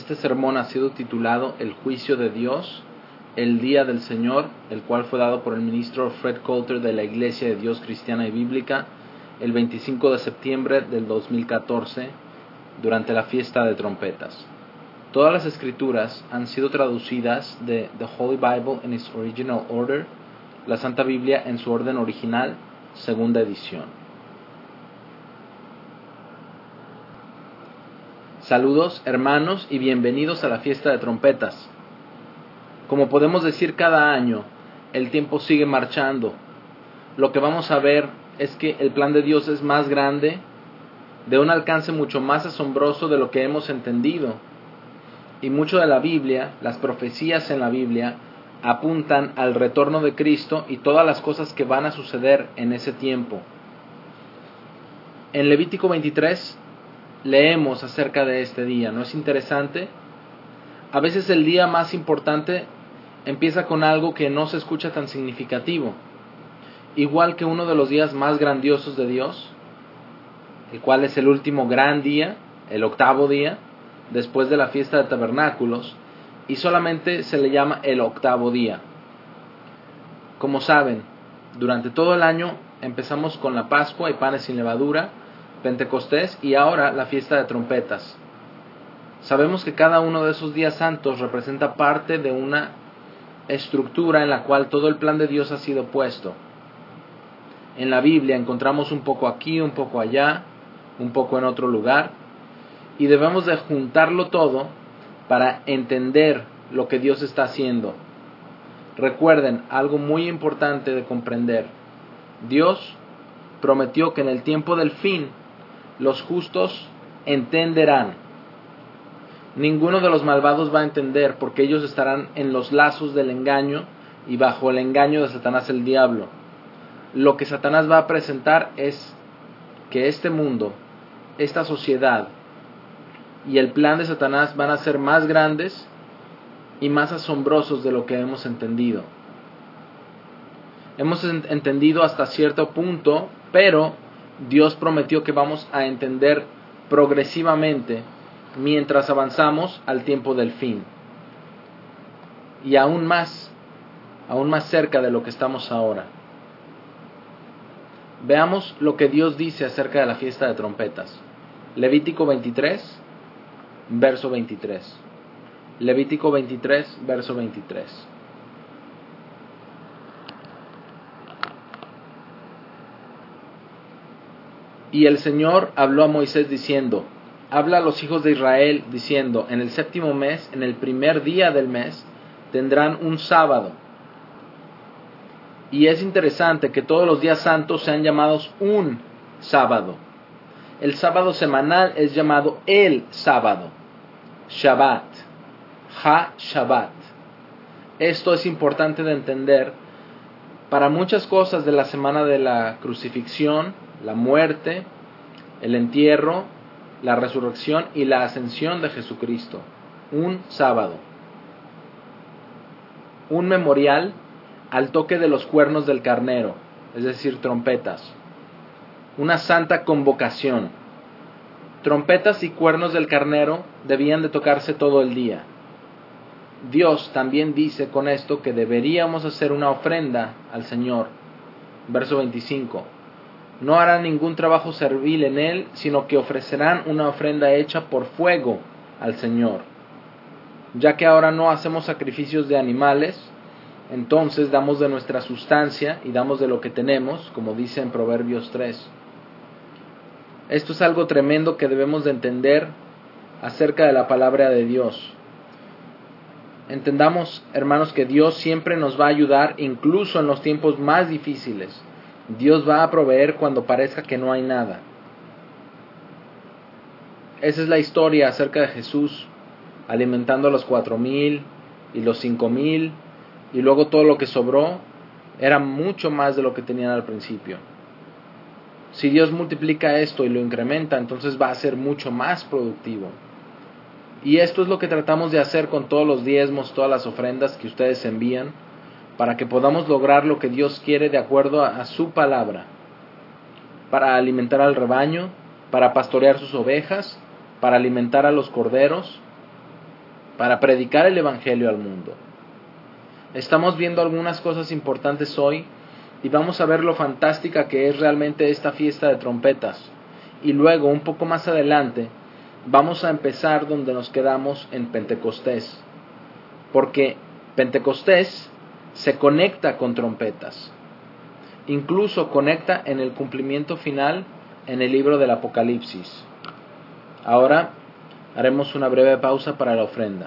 Este sermón ha sido titulado El Juicio de Dios, el Día del Señor, el cual fue dado por el ministro Fred Coulter de la Iglesia de Dios Cristiana y Bíblica el 25 de septiembre del 2014 durante la fiesta de trompetas. Todas las escrituras han sido traducidas de The Holy Bible in its original order, la Santa Biblia en su orden original, segunda edición. Saludos, hermanos, y bienvenidos a la fiesta de trompetas. Como podemos decir cada año, el tiempo sigue marchando. Lo que vamos a ver es que el plan de Dios es más grande, de un alcance mucho más asombroso de lo que hemos entendido. Y mucho de la Biblia, las profecías en la Biblia, apuntan al retorno de Cristo y todas las cosas que van a suceder en ese tiempo. En Levítico 23 leemos acerca de este día, ¿no es interesante? A veces el día más importante empieza con algo que no se escucha tan significativo, igual que uno de los días más grandiosos de Dios, el cual es el último gran día, el octavo día, después de la fiesta de tabernáculos, y solamente se le llama el octavo día. Como saben, durante todo el año empezamos con la Pascua y panes sin levadura, Pentecostés y ahora la fiesta de trompetas. Sabemos que cada uno de esos días santos representa parte de una estructura en la cual todo el plan de Dios ha sido puesto. En la Biblia encontramos un poco aquí, un poco allá, un poco en otro lugar, y debemos de juntarlo todo para entender lo que Dios está haciendo. Recuerden, algo muy importante de comprender: Dios prometió que en el tiempo del fin los justos entenderán. Ninguno de los malvados va a entender, porque ellos estarán en los lazos del engaño y bajo el engaño de Satanás el diablo. Lo que Satanás va a presentar es que este mundo, esta sociedad y el plan de Satanás van a ser más grandes y más asombrosos de lo que hemos entendido. Hemos entendido hasta cierto punto, pero Dios prometió que vamos a entender progresivamente mientras avanzamos al tiempo del fin. Y aún más cerca de lo que estamos ahora. Veamos lo que Dios dice acerca de la fiesta de trompetas. Levítico 23, verso 23. Levítico 23, verso 23. Y el Señor habló a Moisés diciendo: habla a los hijos de Israel diciendo, en el séptimo mes, en el primer día del mes, tendrán un sábado. Y es interesante que todos los días santos sean llamados un sábado. El sábado semanal es llamado el sábado, Shabbat, Ha-Shabbat. Esto es importante de entender para muchas cosas de la semana de la crucifixión, la muerte, el entierro, la resurrección y la ascensión de Jesucristo. Un sábado. Un memorial al toque de los cuernos del carnero, es decir, trompetas. Una santa convocación. Trompetas y cuernos del carnero debían de tocarse todo el día. Dios también dice con esto que deberíamos hacer una ofrenda al Señor. Verso 25. No harán ningún trabajo servil en él, sino que ofrecerán una ofrenda hecha por fuego al Señor. Ya que ahora no hacemos sacrificios de animales, entonces damos de nuestra sustancia y damos de lo que tenemos, como dice en Proverbios 3. Esto es algo tremendo que debemos de entender acerca de la palabra de Dios. Entendamos, hermanos, que Dios siempre nos va a ayudar, incluso en los tiempos más difíciles. Dios va a proveer cuando parezca que no hay nada. Esa es la historia acerca de Jesús alimentando a los 4,000 y los 5,000, y luego todo lo que sobró era mucho más de lo que tenían al principio. Si Dios multiplica esto y lo incrementa, entonces va a ser mucho más productivo. Y esto es lo que tratamos de hacer con todos los diezmos, todas las ofrendas que ustedes envían, para que podamos lograr lo que Dios quiere de acuerdo a su palabra, para alimentar al rebaño, para pastorear sus ovejas, para alimentar a los corderos, para predicar el Evangelio al mundo. Estamos viendo algunas cosas importantes hoy y vamos a ver lo fantástica que es realmente esta fiesta de trompetas. Y luego, un poco más adelante, vamos a empezar donde nos quedamos en Pentecostés. Porque Pentecostés se conecta con trompetas. Incluso conecta en el cumplimiento final en el libro del Apocalipsis. Ahora haremos una breve pausa para la ofrenda.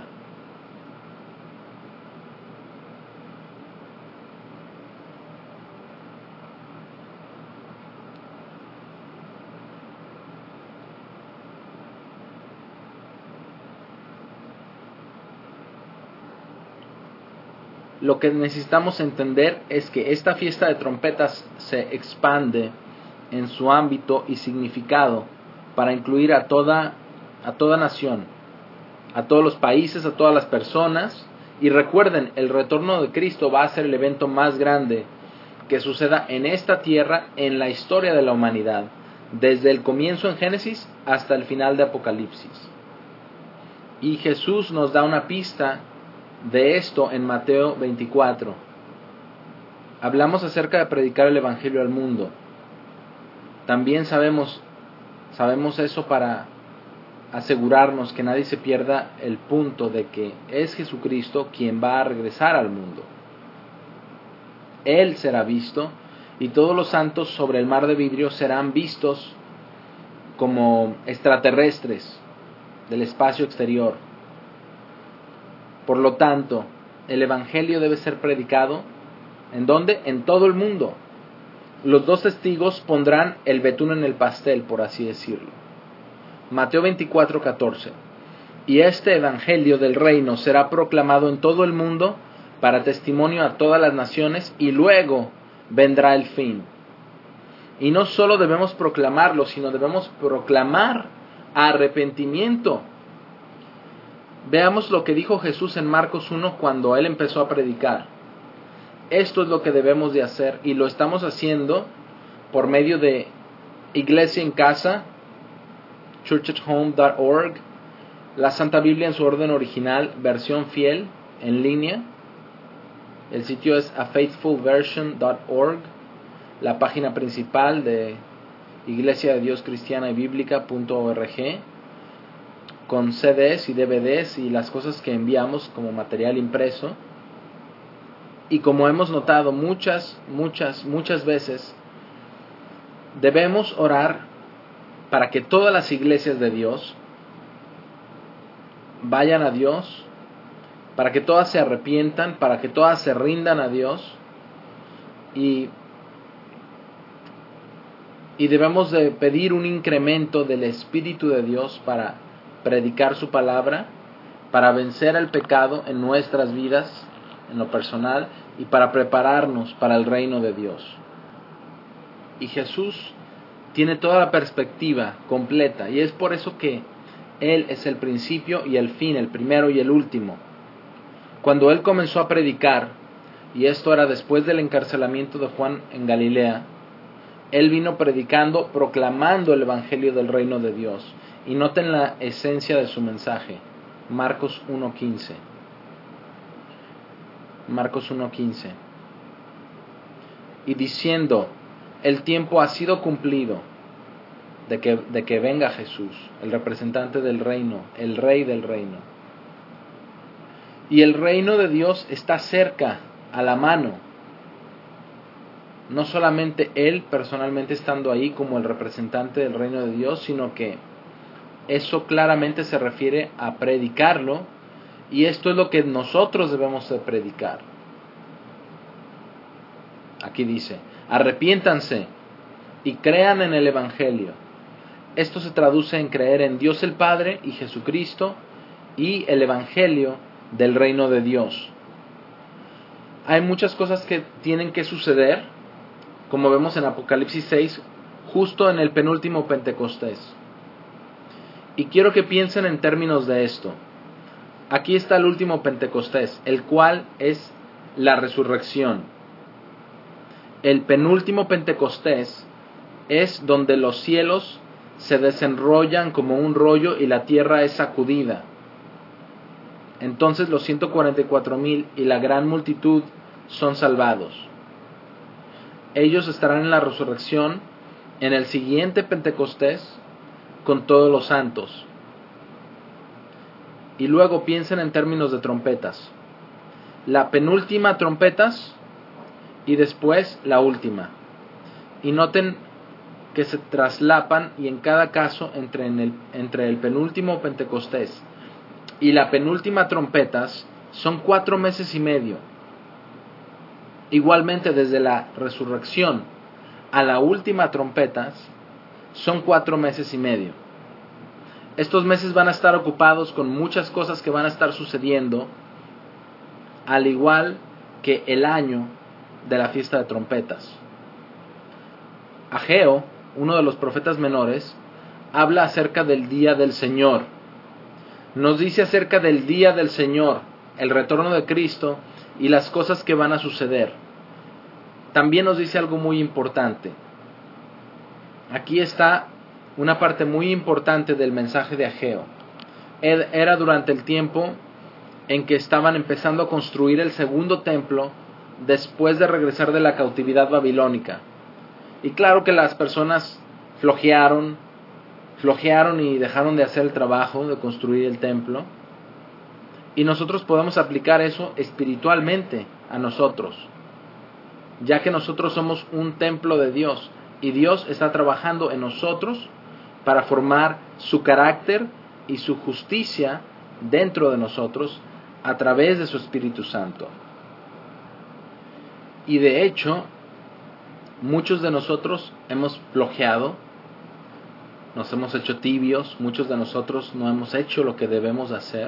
Lo que necesitamos entender es que esta fiesta de trompetas se expande en su ámbito y significado para incluir a toda nación, a todos los países, a todas las personas. Y recuerden, el retorno de Cristo va a ser el evento más grande que suceda en esta tierra en la historia de la humanidad, desde el comienzo en Génesis hasta el final de Apocalipsis. Y Jesús nos da una pista de esto en Mateo 24. Hablamos acerca de predicar el Evangelio al mundo. También sabemos eso para asegurarnos que nadie se pierda el punto de que es Jesucristo quien va a regresar al mundo. Él será visto y todos los santos sobre el mar de vidrio serán vistos como extraterrestres del espacio exterior. Por lo tanto, el Evangelio debe ser predicado, ¿en dónde? En todo el mundo. Los dos testigos pondrán el betún en el pastel, por así decirlo. Mateo 24:14. Y este Evangelio del reino será proclamado en todo el mundo para testimonio a todas las naciones, y luego vendrá el fin. Y no solo debemos proclamarlo, sino debemos proclamar arrepentimiento. Veamos lo que dijo Jesús en Marcos 1 cuando Él empezó a predicar. Esto es lo que debemos de hacer y lo estamos haciendo por medio de Iglesia en Casa, churchathome.org, la Santa Biblia en su orden original, versión fiel, en línea. El sitio es afaithfulversion.org, la página principal de Iglesia de Dios Cristiana y Bíblica.org, con CDs y DVDs y las cosas que enviamos como material impreso. Y como hemos notado muchas veces, debemos orar para que todas las iglesias de Dios vayan a Dios, para que todas se arrepientan, para que todas se rindan a Dios, y debemos de pedir un incremento del Espíritu de Dios para predicar su palabra, para vencer el pecado en nuestras vidas, en lo personal, y para prepararnos para el reino de Dios. Y Jesús tiene toda la perspectiva completa, y es por eso que Él es el principio y el fin, el primero y el último. Cuando Él comenzó a predicar, y esto era después del encarcelamiento de Juan en Galilea, Él vino predicando, proclamando el Evangelio del reino de Dios. Y noten la esencia de su mensaje. Marcos 1:15. Marcos 1:15. Y diciendo, el tiempo ha sido cumplido de que venga Jesús, el representante del reino, el rey del reino. Y el reino de Dios está cerca, a la mano. No solamente Él personalmente estando ahí como el representante del reino de Dios, sino que eso claramente se refiere a predicarlo, y esto es lo que nosotros debemos de predicar. Aquí dice, arrepiéntanse y crean en el Evangelio. Esto se traduce en creer en Dios el Padre y Jesucristo y el Evangelio del reino de Dios. Hay muchas cosas que tienen que suceder, como vemos en Apocalipsis 6, justo en el penúltimo Pentecostés. Y quiero que piensen en términos de esto. Aquí está el último Pentecostés, el cual es la resurrección. El penúltimo Pentecostés es donde los cielos se desenrollan como un rollo y la tierra es sacudida. Entonces los 144,000 y la gran multitud son salvados. Ellos estarán en la resurrección en el siguiente Pentecostés con todos los santos. Y luego piensen en términos de trompetas. La penúltima trompetas y después la última. Y noten que se traslapan, y en cada caso entre el penúltimo Pentecostés y la penúltima trompetas son 4 meses y medio. Igualmente desde la resurrección a la última trompetas son 4 meses y medio. Estos meses van a estar ocupados con muchas cosas que van a estar sucediendo, al igual que el año de la fiesta de trompetas. Ageo, uno de los profetas menores, habla acerca del día del Señor. Nos dice acerca del día del Señor, el retorno de Cristo y las cosas que van a suceder. También nos dice algo muy importante. Aquí está una parte muy importante del mensaje de Ageo. Era durante el tiempo en que estaban empezando a construir el segundo templo después de regresar de la cautividad babilónica. Y claro que las personas flojearon y dejaron de hacer el trabajo de construir el templo. Y nosotros podemos aplicar eso espiritualmente a nosotros, ya que nosotros somos un templo de Dios y Dios está trabajando en nosotros para formar su carácter y su justicia dentro de nosotros a través de su Espíritu Santo. Y de hecho, muchos de nosotros hemos flojeado, nos hemos hecho tibios, muchos de nosotros no hemos hecho lo que debemos hacer.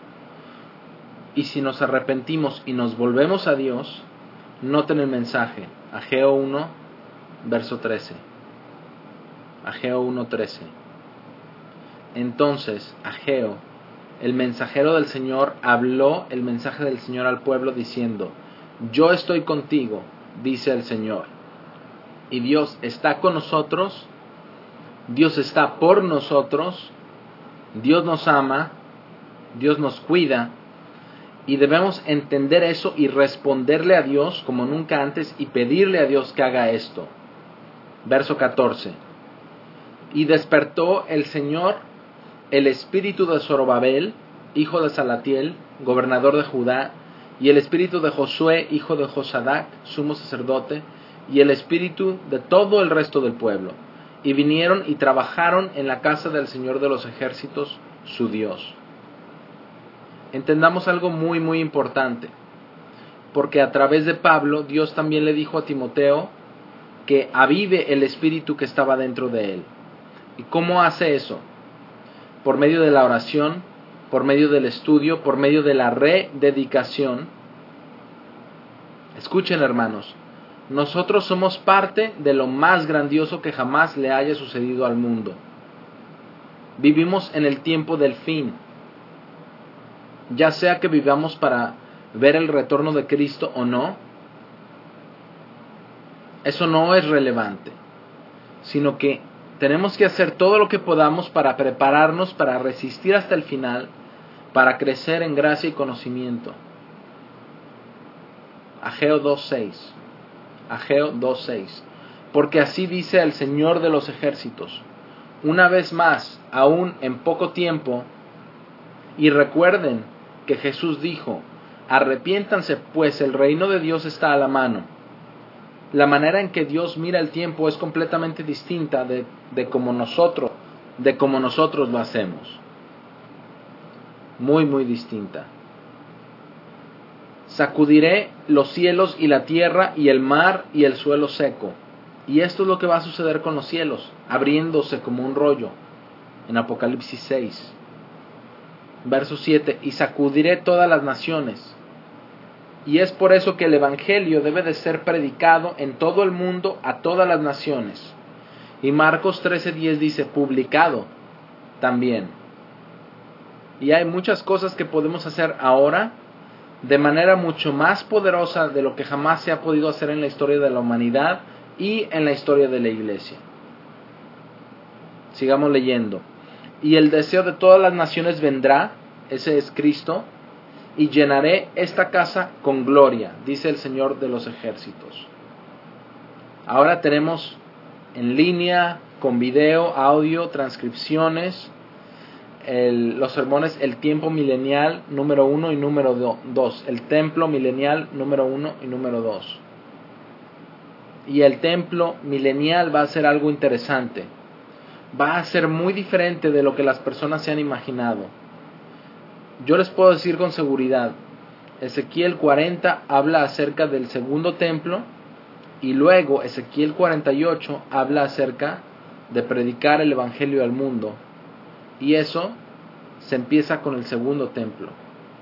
Y si nos arrepentimos y nos volvemos a Dios, noten el mensaje, Ageo 1, verso 13. Ageo 1:13. Entonces Ageo, el mensajero del Señor, habló el mensaje del Señor al pueblo diciendo: yo estoy contigo, dice el Señor. Y Dios está con nosotros, Dios está por nosotros, Dios nos ama, Dios nos cuida, y debemos entender eso y responderle a Dios como nunca antes y pedirle a Dios que haga esto. Verso 14. Y despertó el Señor el espíritu de Zorobabel, hijo de Salatiel, gobernador de Judá, y el espíritu de Josué, hijo de Josadac, sumo sacerdote, y el espíritu de todo el resto del pueblo. Y vinieron y trabajaron en la casa del Señor de los ejércitos, su Dios. Entendamos algo muy muy importante, porque a través de Pablo, Dios también le dijo a Timoteo que avive el espíritu que estaba dentro de él. ¿Y cómo hace eso? Por medio de la oración, por medio del estudio, por medio de la rededicación. Escuchen, hermanos, nosotros somos parte de lo más grandioso que jamás le haya sucedido al mundo. Vivimos en el tiempo del fin. Ya sea que vivamos para ver el retorno de Cristo o no, eso no es relevante, sino que tenemos que hacer todo lo que podamos para prepararnos, para resistir hasta el final, para crecer en gracia y conocimiento. Ageo 2:6. Ageo 2:6. Porque así dice el Señor de los ejércitos: una vez más, aún en poco tiempo, y recuerden que Jesús dijo: arrepiéntanse, pues el reino de Dios está a la mano. La manera en que Dios mira el tiempo es completamente distinta de como nosotros lo hacemos. Muy, muy distinta. Sacudiré los cielos y la tierra y el mar y el suelo seco. Y esto es lo que va a suceder con los cielos, abriéndose como un rollo, en Apocalipsis 6. Verso 7. Y sacudiré todas las naciones. Y es por eso que el Evangelio debe de ser predicado en todo el mundo a todas las naciones. Y Marcos 13:10 dice: publicado también. Y hay muchas cosas que podemos hacer ahora de manera mucho más poderosa de lo que jamás se ha podido hacer en la historia de la humanidad y en la historia de la iglesia. Sigamos leyendo. Y el deseo de todas las naciones vendrá, ese es Cristo, y llenaré esta casa con gloria, dice el Señor de los ejércitos. Ahora tenemos en línea, con video, audio, transcripciones, los sermones, el tiempo milenial número 1 y número 2, el templo milenial número 1 y número 2. Y el templo milenial va a ser algo interesante. Va a ser muy diferente de lo que las personas se han imaginado. Yo les puedo decir con seguridad, Ezequiel 40 habla acerca del segundo templo, y luego Ezequiel 48 habla acerca de predicar el evangelio al mundo. Y eso se empieza con el segundo templo.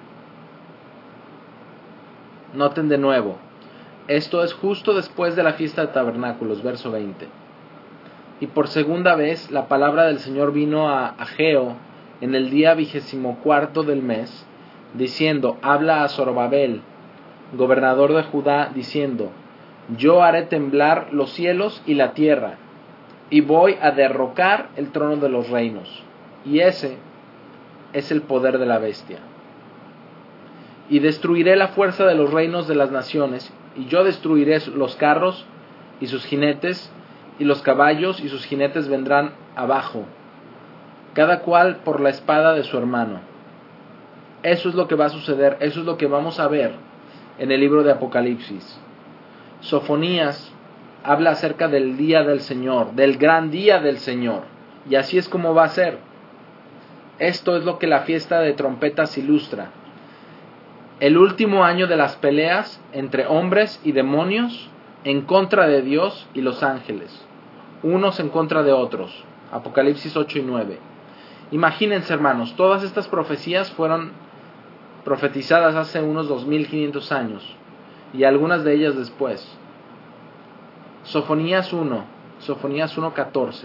Noten de nuevo, esto es justo después de la fiesta de tabernáculos, verso 20. Y por segunda vez la palabra del Señor vino a Ageo en el día 24 del mes, diciendo, habla a Zorobabel, gobernador de Judá, diciendo, yo haré temblar los cielos y la tierra, y voy a derrocar el trono de los reinos. Y ese es el poder de la bestia. Y destruiré la fuerza de los reinos de las naciones, y yo destruiré los carros y sus jinetes, y los caballos y sus jinetes vendrán abajo, cada cual por la espada de su hermano. Eso es lo que va a suceder, eso es lo que vamos a ver en el libro de Apocalipsis. Sofonías habla acerca del día del Señor, del gran día del Señor, y así es como va a ser. Esto es lo que la fiesta de trompetas ilustra. El último año de las peleas entre hombres y demonios en contra de Dios y los ángeles, unos en contra de otros. Apocalipsis 8 y 9. Imagínense, hermanos, todas estas profecías fueron profetizadas hace unos 2500 años, y algunas de ellas después. Sofonías 1:14.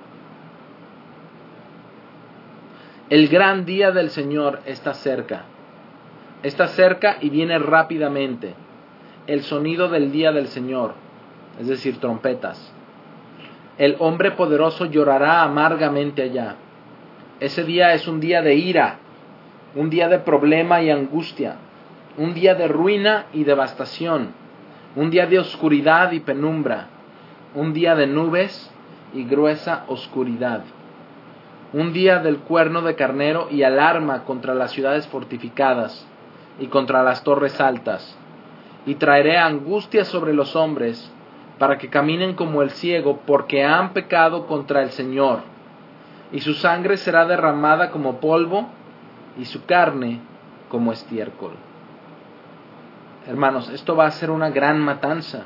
El gran día del Señor está cerca. Está cerca y viene rápidamente. El sonido del día del Señor, es decir, trompetas. El hombre poderoso llorará amargamente allá. Ese día es un día de ira, un día de problema y angustia, un día de ruina y devastación, un día de oscuridad y penumbra, un día de nubes y gruesa oscuridad, un día del cuerno de carnero y alarma contra las ciudades fortificadas y contra las torres altas, y traeré angustia sobre los hombres, para que caminen como el ciego, porque han pecado contra el Señor, y su sangre será derramada como polvo, y su carne como estiércol. Hermanos, esto va a ser una gran matanza.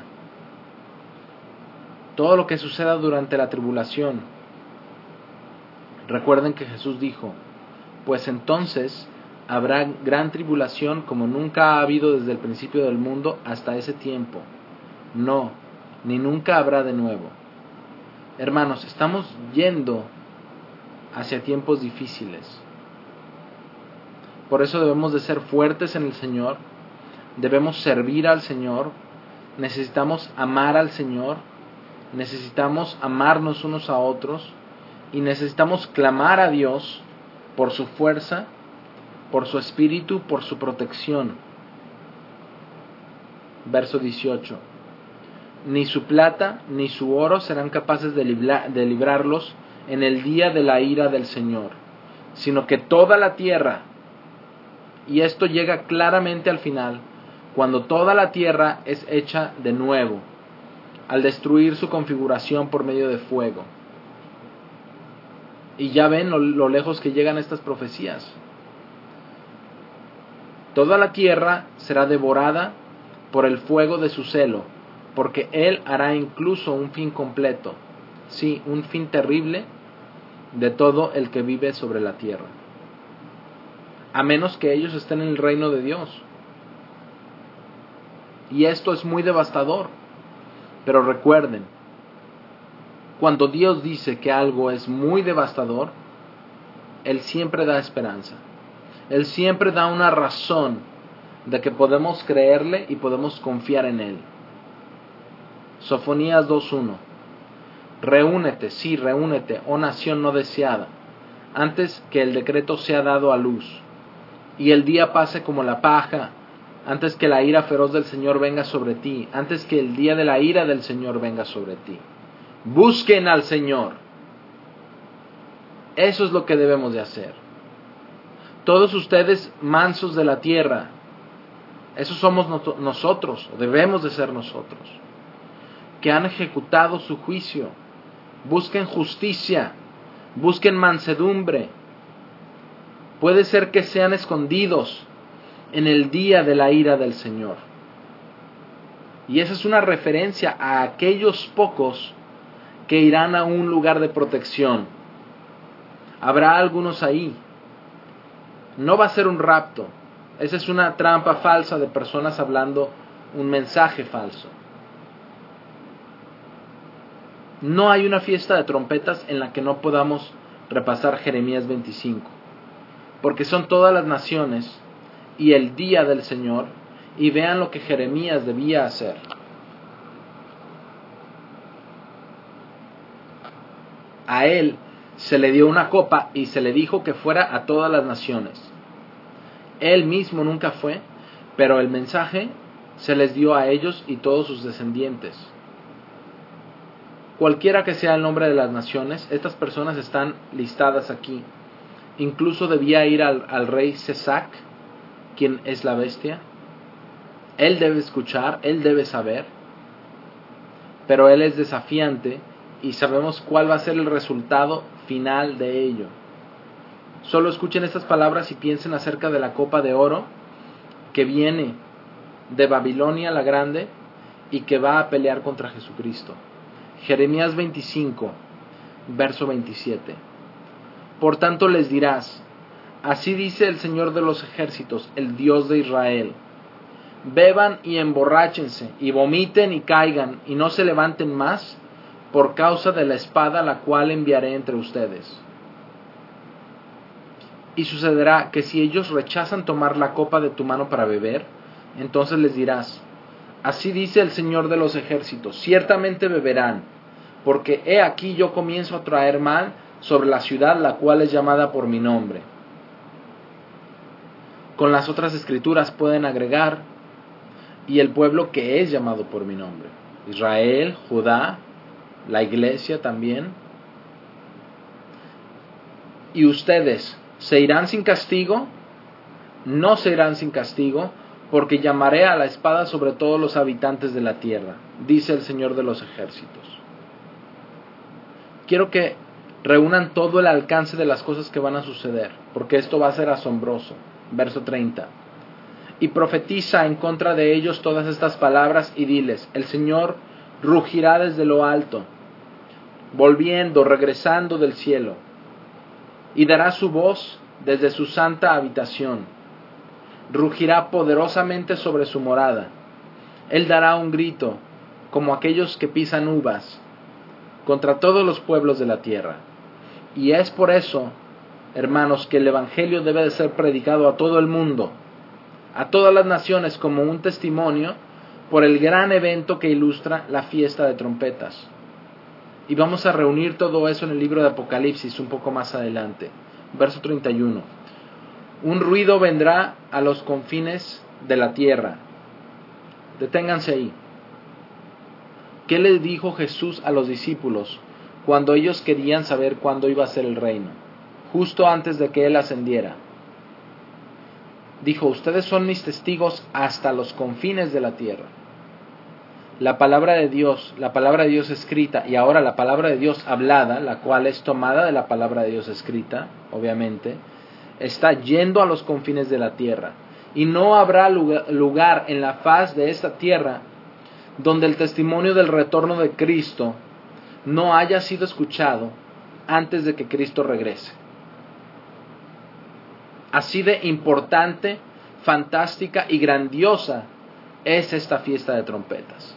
Todo lo que suceda durante la tribulación. Recuerden que Jesús dijo, pues entonces habrá gran tribulación como nunca ha habido desde el principio del mundo hasta ese tiempo. No, ni nunca habrá de nuevo. Hermanos, estamos yendo hacia tiempos difíciles. Por eso debemos de ser fuertes en el Señor, debemos servir al Señor, necesitamos amar al Señor, necesitamos amarnos unos a otros y necesitamos clamar a Dios por su fuerza, por su espíritu, por su protección. Verso 18. Ni su plata ni su oro serán capaces de librarlos en el día de la ira del Señor, sino que toda la tierra, y esto llega claramente al final, cuando toda la tierra es hecha de nuevo, al destruir su configuración por medio de fuego. Y ya ven lo lejos que llegan estas profecías. Toda la tierra será devorada por el fuego de su celo, porque Él hará incluso un fin completo, sí, un fin terrible de todo el que vive sobre la tierra. A menos que ellos estén en el reino de Dios. Y esto es muy devastador. Pero recuerden, cuando Dios dice que algo es muy devastador, Él siempre da esperanza. Él siempre da una razón de que podemos creerle y podemos confiar en Él. Sofonías 2:1. Reúnete, sí, reúnete, oh nación no deseada, antes que el decreto sea dado a luz. y el día pase como la paja, antes que la ira feroz del Señor venga sobre ti, antes que el día de la ira del Señor venga sobre ti. Busquen al Señor. Eso es lo que debemos de hacer. Todos ustedes mansos de la tierra, esos somos nosotros, o debemos de ser nosotros, que han ejecutado su juicio. Busquen justicia, busquen mansedumbre. Puede ser que sean escondidos en el día de la ira del Señor. Y esa es una referencia a aquellos pocos que irán a un lugar de protección. Habrá algunos ahí. No va a ser un rapto. Esa es una trampa falsa de personas hablando un mensaje falso. No hay una fiesta de trompetas en la que no podamos repasar Jeremías 25, porque son todas las naciones y el día del Señor, y vean lo que Jeremías debía hacer. A él se le dio una copa y se le dijo que fuera a todas las naciones. Él mismo nunca fue, pero el mensaje se les dio a ellos y todos sus descendientes. Cualquiera que sea el nombre de las naciones, estas personas están listadas aquí. Incluso debía ir al rey Sesac, quien es la bestia. Él debe escuchar, él debe saber, pero él es desafiante y sabemos cuál va a ser el resultado final de ello. Solo escuchen estas palabras y piensen acerca de la copa de oro que viene de Babilonia la Grande y que va a pelear contra Jesucristo. Jeremías 25, verso 27. Por tanto les dirás, así dice el Señor de los ejércitos, el Dios de Israel: beban y emborráchense, y vomiten y caigan, y no se levanten más, por causa de la espada la cual enviaré entre ustedes. Y sucederá que si ellos rechazan tomar la copa de tu mano para beber, entonces les dirás, así dice el Señor de los ejércitos, ciertamente beberán, porque he aquí yo comienzo a traer mal sobre la ciudad la cual es llamada por mi nombre. Con las otras escrituras pueden agregar, y el pueblo que es llamado por mi nombre. Israel, Judá, la iglesia también. Y ustedes, ¿se irán sin castigo? No se irán sin castigo, porque llamaré a la espada sobre todos los habitantes de la tierra, dice el Señor de los ejércitos. Quiero que reúnan todo el alcance de las cosas que van a suceder, porque esto va a ser asombroso. Verso 30. Y profetiza en contra de ellos todas estas palabras y diles, el Señor rugirá desde lo alto, regresando del cielo, y dará su voz desde su santa habitación. Rugirá poderosamente sobre su morada. Él dará un grito, como aquellos que pisan uvas, contra todos los pueblos de la tierra. Y es por eso, hermanos, que el Evangelio debe de ser predicado a todo el mundo, a todas las naciones, como un testimonio por el gran evento que ilustra la fiesta de trompetas. Y vamos a reunir todo eso en el libro de Apocalipsis un poco más adelante. Verso 31. Un ruido vendrá a los confines de la tierra. Deténganse ahí. ¿Qué le dijo Jesús a los discípulos cuando ellos querían saber cuándo iba a ser el reino? Justo antes de que Él ascendiera. Dijo, ustedes son mis testigos hasta los confines de la tierra. La palabra de Dios escrita y ahora la palabra de Dios hablada, la cual es tomada de la palabra de Dios escrita, obviamente, está yendo a los confines de la tierra. Y no habrá lugar en la faz de esta tierra donde el testimonio del retorno de Cristo no haya sido escuchado antes de que Cristo regrese. Así de importante, fantástica y grandiosa es esta fiesta de trompetas.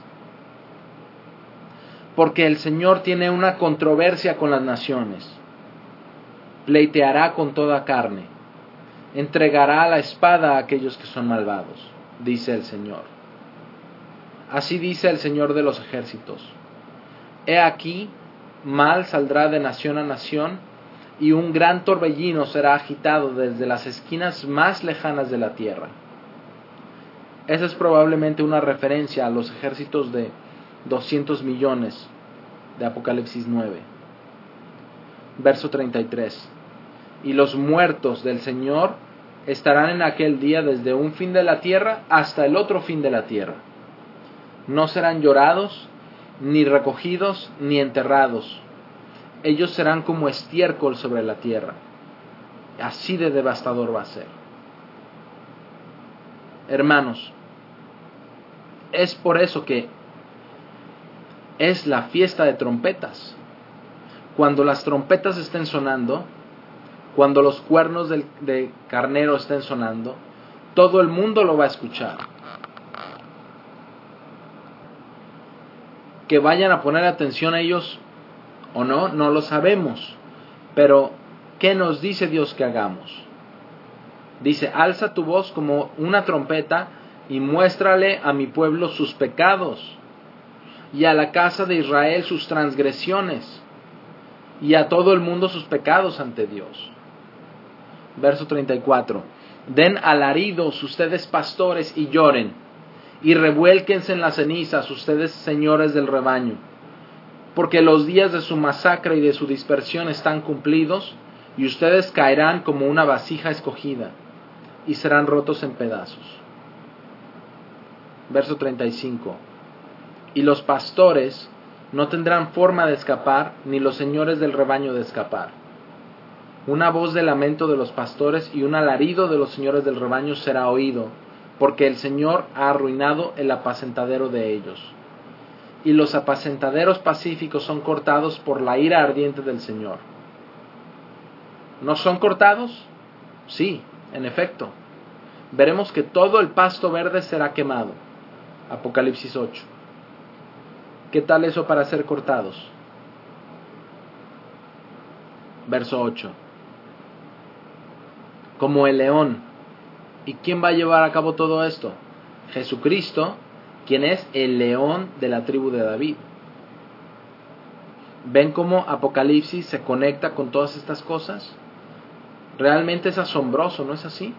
Porque el Señor tiene una controversia con las naciones. Pleiteará con toda carne. Entregará la espada a aquellos que son malvados, dice el Señor. Así dice el Señor de los ejércitos. He aquí, mal saldrá de nación a nación, y un gran torbellino será agitado desde las esquinas más lejanas de la tierra. Esa es probablemente una referencia a los ejércitos de 200 millones de Apocalipsis 9. Verso 33. Y los muertos del Señor estarán en aquel día desde un fin de la tierra hasta el otro fin de la tierra. No serán llorados, ni recogidos, ni enterrados. Ellos serán como estiércol sobre la tierra. Así de devastador va a ser. Hermanos, es por eso que es la fiesta de trompetas. Cuando las trompetas estén sonando, cuando los cuernos de carnero estén sonando, todo el mundo lo va a escuchar. Que vayan a poner atención a ellos o no, no lo sabemos. Pero, ¿qué nos dice Dios que hagamos? Dice, alza tu voz como una trompeta y muéstrale a mi pueblo sus pecados, y a la casa de Israel sus transgresiones, y a todo el mundo sus pecados ante Dios. Verso 34. Den alaridos ustedes pastores y lloren, y revuélquense en las cenizas ustedes señores del rebaño, porque los días de su masacre y de su dispersión están cumplidos, y ustedes caerán como una vasija escogida, y serán rotos en pedazos. Verso 35. Y los pastores no tendrán forma de escapar, ni los señores del rebaño de escapar. Una voz de lamento de los pastores y un alarido de los señores del rebaño será oído, porque el Señor ha arruinado el apacentadero de ellos. Y los apacentaderos pacíficos son cortados por la ira ardiente del Señor. ¿No son cortados? Sí, en efecto. Veremos que todo el pasto verde será quemado. Apocalipsis 8. ¿Qué tal eso para ser cortados? Verso 8. Como el león. ¿Y quién va a llevar a cabo todo esto? Jesucristo, quien es el león de la tribu de David. ¿Ven cómo Apocalipsis se conecta con todas estas cosas? Realmente es asombroso, ¿no es así?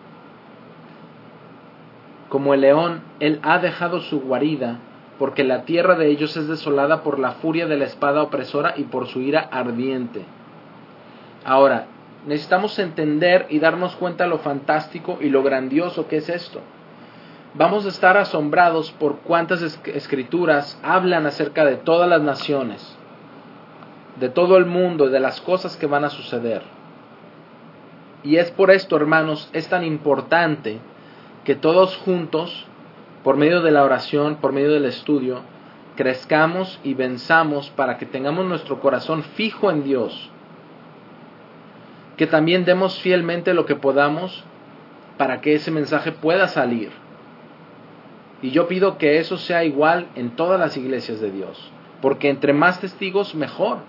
Como el león, él ha dejado su guarida, porque la tierra de ellos es desolada por la furia de la espada opresora y por su ira ardiente. Ahora, necesitamos entender y darnos cuenta lo fantástico y lo grandioso que es esto. Vamos a estar asombrados por cuántas escrituras hablan acerca de todas las naciones, de todo el mundo, de las cosas que van a suceder. Y es por esto, hermanos, es tan importante que todos juntos, por medio de la oración, por medio del estudio, crezcamos y venzamos para que tengamos nuestro corazón fijo en Dios. Que también demos fielmente lo que podamos para que ese mensaje pueda salir. Y yo pido que eso sea igual en todas las iglesias de Dios, porque entre más testigos, mejor.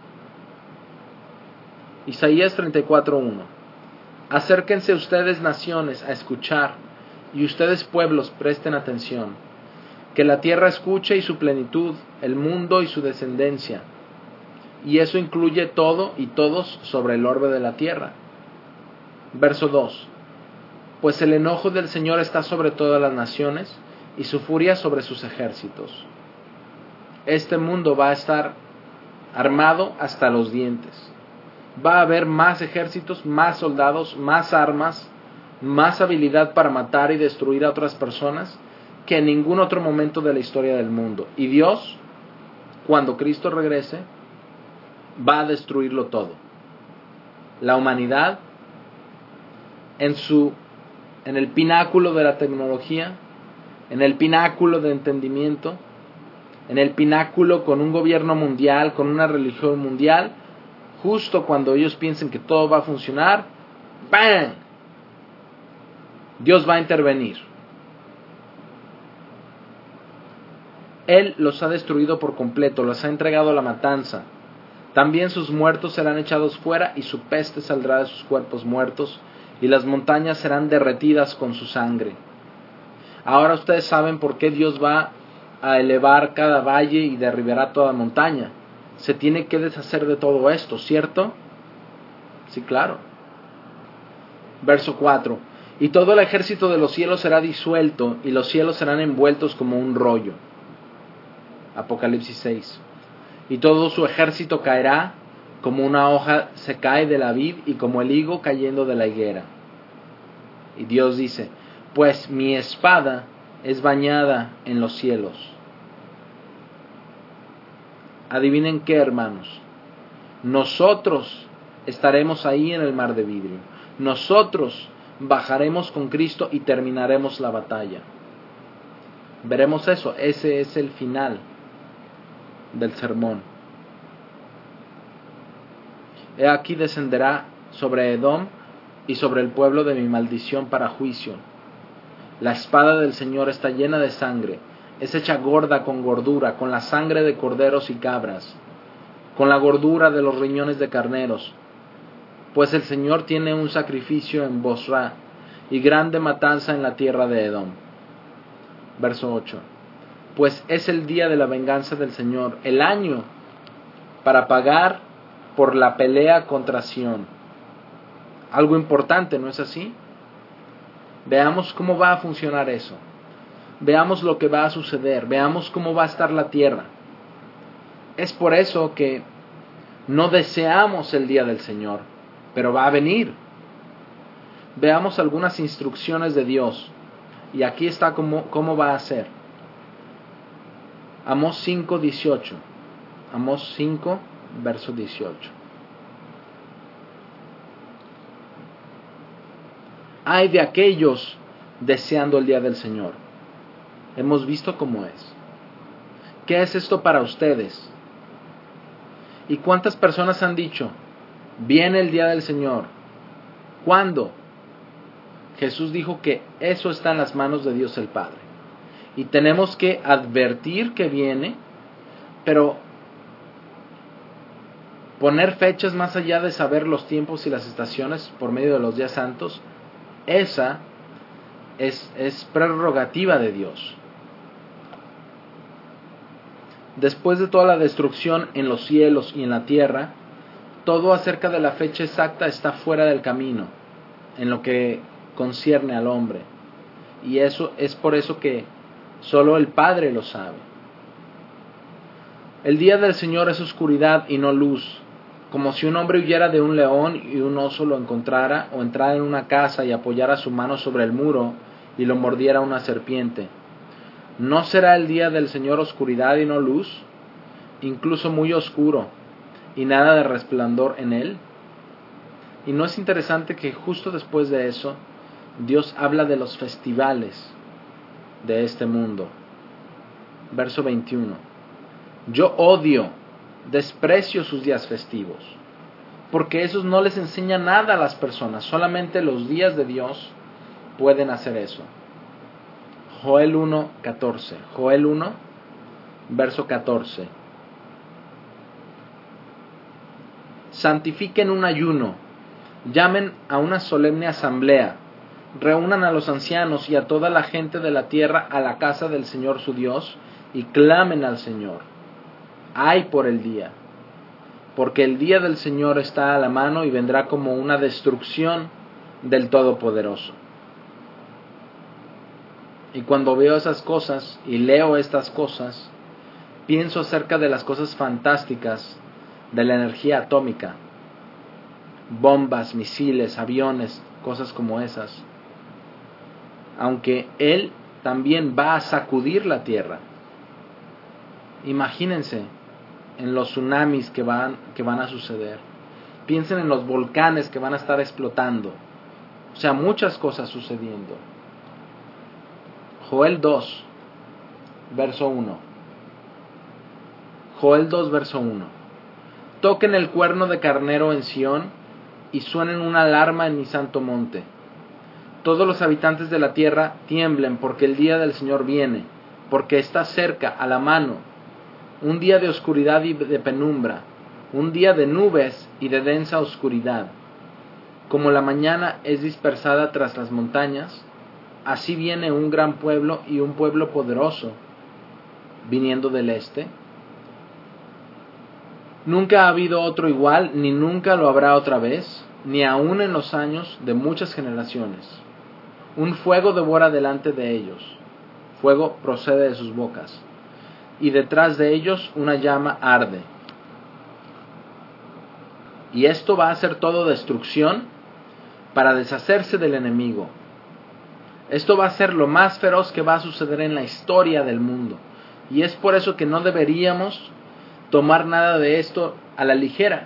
Isaías 34:1. Acérquense ustedes naciones a escuchar, y ustedes pueblos presten atención. Que la tierra escuche y su plenitud, el mundo y su descendencia. Y eso incluye todo y todos sobre el orbe de la tierra. Verso 2. Pues el enojo del Señor está sobre todas las naciones, y su furia sobre sus ejércitos. Este mundo va a estar armado hasta los dientes. Va a haber más ejércitos, más soldados, más armas, más habilidad para matar y destruir a otras personas que en ningún otro momento de la historia del mundo. Y Dios, cuando Cristo regrese, va a destruirlo todo. La humanidad, en el pináculo de la tecnología, en el pináculo de entendimiento, en el pináculo con un gobierno mundial, con una religión mundial, justo cuando ellos piensen que todo va a funcionar, ¡bam!, Dios va a intervenir. Él los ha destruido por completo, los ha entregado a la matanza. También sus muertos serán echados fuera, y su peste saldrá de sus cuerpos muertos, y las montañas serán derretidas con su sangre. Ahora ustedes saben por qué Dios va a elevar cada valle y derribará toda montaña. Se tiene que deshacer de todo esto, ¿cierto? Sí, claro. Verso 4. Y todo el ejército de los cielos será disuelto, y los cielos serán envueltos como un rollo. Apocalipsis 6. Y todo su ejército caerá, como una hoja se cae de la vid, y como el higo cayendo de la higuera. Y Dios dice: pues mi espada es bañada en los cielos. Adivinen qué, hermanos. Nosotros estaremos ahí en el mar de vidrio. Nosotros bajaremos con Cristo y terminaremos la batalla. Veremos eso. Ese es el final del sermón. He aquí descenderá sobre Edom y sobre el pueblo de mi maldición para juicio. La espada del Señor está llena de sangre, es hecha gorda con gordura, con la sangre de corderos y cabras, con la gordura de los riñones de carneros. Pues el Señor tiene un sacrificio en Bosra y grande matanza en la tierra de Edom. Verso 8. Pues es el día de la venganza del Señor, el año para pagar por la pelea contra Sión. Algo importante, ¿no es así? Veamos cómo va a funcionar eso. Veamos lo que va a suceder. Veamos cómo va a estar la tierra. Es por eso que no deseamos el día del Señor, pero va a venir. Veamos algunas instrucciones de Dios. Y aquí está cómo va a ser. Amós 5, 18. Amós 5, verso 18. Ay de aquellos deseando el día del Señor. Hemos visto cómo es. ¿Qué es esto para ustedes? ¿Y cuántas personas han dicho: viene el día del Señor? ¿Cuándo? Jesús dijo que eso está en las manos de Dios el Padre. Y tenemos que advertir que viene, pero poner fechas más allá de saber los tiempos y las estaciones por medio de los días santos, esa es prerrogativa de Dios. Después de toda la destrucción en los cielos y en la tierra, todo acerca de la fecha exacta está fuera del camino, en lo que concierne al hombre. Y eso es por eso que solo el Padre lo sabe. El día del Señor es oscuridad y no luz, como si un hombre huyera de un león y un oso lo encontrara, o entrara en una casa y apoyara su mano sobre el muro y lo mordiera una serpiente. ¿No será el día del Señor oscuridad y no luz, incluso muy oscuro, y nada de resplandor en él? Y no es interesante que justo después de eso, Dios habla de los festivales de este mundo. Verso 21. Yo odio, desprecio sus días festivos, porque esos no les enseñan nada a las personas. Solamente los días de Dios pueden hacer eso. Joel 1, 14. Joel 1, verso 14. Santifiquen un ayuno, llamen a una solemne asamblea, reúnan a los ancianos y a toda la gente de la tierra a la casa del Señor su Dios, y clamen al Señor. Ay por el día, porque el día del Señor está a la mano y vendrá como una destrucción del Todopoderoso. Y cuando veo esas cosas y leo estas cosas, pienso acerca de las cosas fantásticas de la energía atómica, bombas, misiles, aviones, cosas como esas. Aunque Él también va a sacudir la tierra. Imagínense en los tsunamis que van a suceder. Piensen en los volcanes que van a estar explotando. O sea, muchas cosas sucediendo. Joel 2, verso 1. Joel 2, verso 1. Toquen el cuerno de carnero en Sión y suenen una alarma en mi santo monte. Todos los habitantes de la tierra tiemblen, porque el día del Señor viene, porque está cerca, a la mano, un día de oscuridad y de penumbra, un día de nubes y de densa oscuridad. Como la mañana es dispersada tras las montañas, así viene un gran pueblo y un pueblo poderoso, viniendo del este. Nunca ha habido otro igual, ni nunca lo habrá otra vez. ni aun en los años de muchas generaciones. Un fuego devora delante de ellos, fuego procede de sus bocas, y detrás de ellos una llama arde. Y esto va a ser todo destrucción para deshacerse del enemigo. Esto va a ser lo más feroz que va a suceder en la historia del mundo. Y es por eso que no deberíamos tomar nada de esto a la ligera.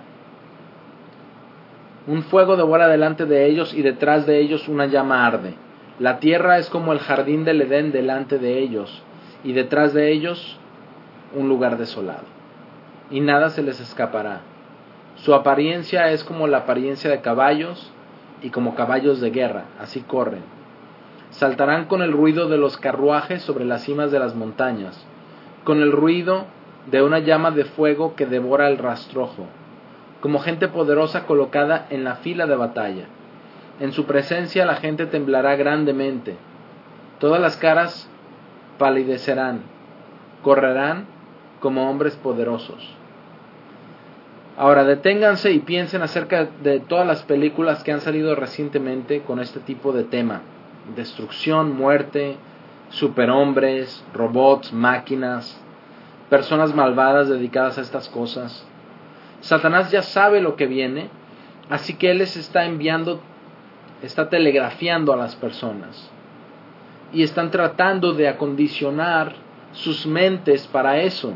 Un fuego devora delante de ellos y detrás de ellos una llama arde. La tierra es como el jardín del Edén delante de ellos y detrás de ellos un lugar desolado. Y nada se les escapará. Su apariencia es como la apariencia de caballos y como caballos de guerra, así corren. Saltarán con el ruido de los carruajes sobre las cimas de las montañas, con el ruido de una llama de fuego que devora el rastrojo, como gente poderosa colocada en la fila de batalla. En su presencia la gente temblará grandemente, todas las caras palidecerán, correrán como hombres poderosos. Ahora deténganse y piensen acerca de todas las películas que han salido recientemente con este tipo de tema: destrucción, muerte, superhombres, robots, máquinas, personas malvadas dedicadas a estas cosas. Satanás ya sabe lo que viene, así que él les está enviando, está telegrafiando a las personas y están tratando de acondicionar sus mentes para eso.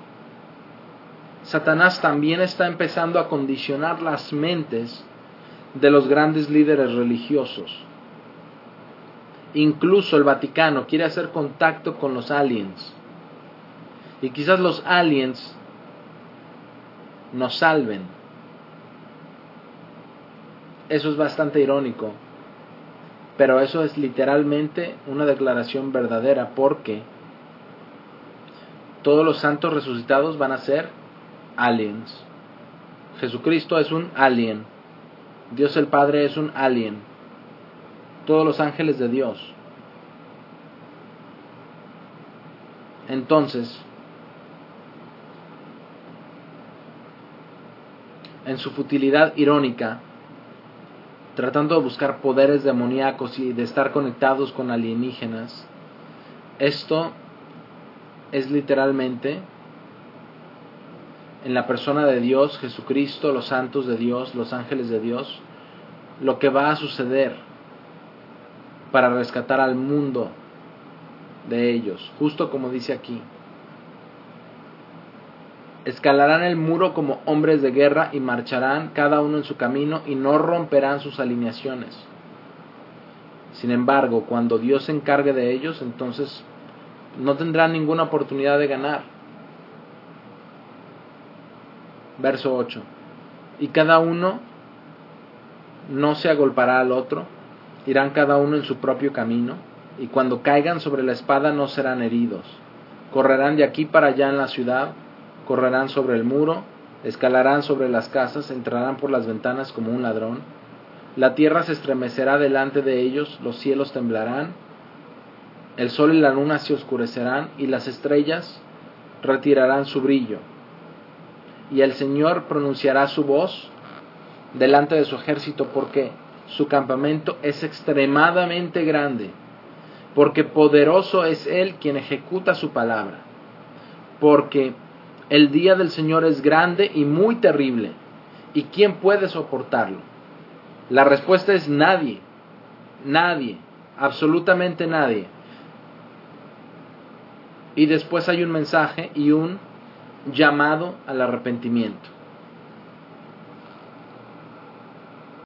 Satanás también está empezando a condicionar las mentes de los grandes líderes religiosos. Incluso el Vaticano quiere hacer contacto con los aliens. Y quizás los aliens nos salven. Eso es bastante irónico. Pero eso es literalmente una declaración verdadera, porque todos los santos resucitados van a ser aliens. Jesucristo es un alien. Dios el Padre es un alien. Todos los ángeles de Dios. Entonces, en su futilidad irónica, tratando de buscar poderes demoníacos y de estar conectados con alienígenas, esto es literalmente, en la persona de Dios, Jesucristo, los santos de Dios, los ángeles de Dios, lo que va a suceder para rescatar al mundo de ellos, justo como dice aquí. Escalarán el muro como hombres de guerra y marcharán cada uno en su camino y no romperán sus alineaciones. Sin embargo, cuando Dios se encargue de ellos, entonces no tendrán ninguna oportunidad de ganar. Verso 8. Y cada uno no se agolpará al otro, irán cada uno en su propio camino, y cuando caigan sobre la espada no serán heridos. Correrán de aquí para allá en la ciudad, correrán sobre el muro, escalarán sobre las casas, entrarán por las ventanas como un ladrón. La tierra se estremecerá delante de ellos, los cielos temblarán, el sol y la luna se oscurecerán, y las estrellas retirarán su brillo. Y el Señor pronunciará su voz delante de su ejército, porque su campamento es extremadamente grande, porque poderoso es Él quien ejecuta su palabra, porque el día del Señor es grande y muy terrible, ¿y quién puede soportarlo? La respuesta es nadie, nadie, absolutamente nadie. Y después hay un mensaje y un llamado al arrepentimiento.